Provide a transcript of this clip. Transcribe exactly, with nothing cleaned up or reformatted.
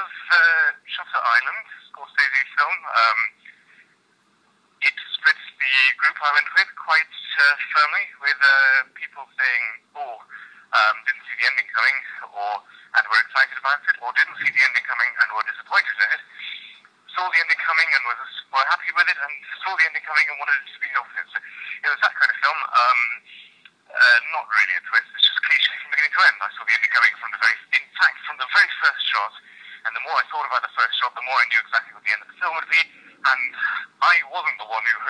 of uh, Shutter Island, Scorsese film. Um, it splits the group I went with quite uh, firmly, with uh, people saying, oh, um, didn't see the ending coming, or and were excited about it, or didn't see the ending coming and were disappointed in it, saw the ending coming and was were happy with it, and saw the ending coming and wanted it to be the opposite. So it was that kind of film. Um, uh, not really a twist, it's just cliche from beginning to end. I saw the ending coming from the very, in fact, from the very first shot, and the more I thought about the first shot, the more I knew exactly what the end of the film would be, and I wasn't the one who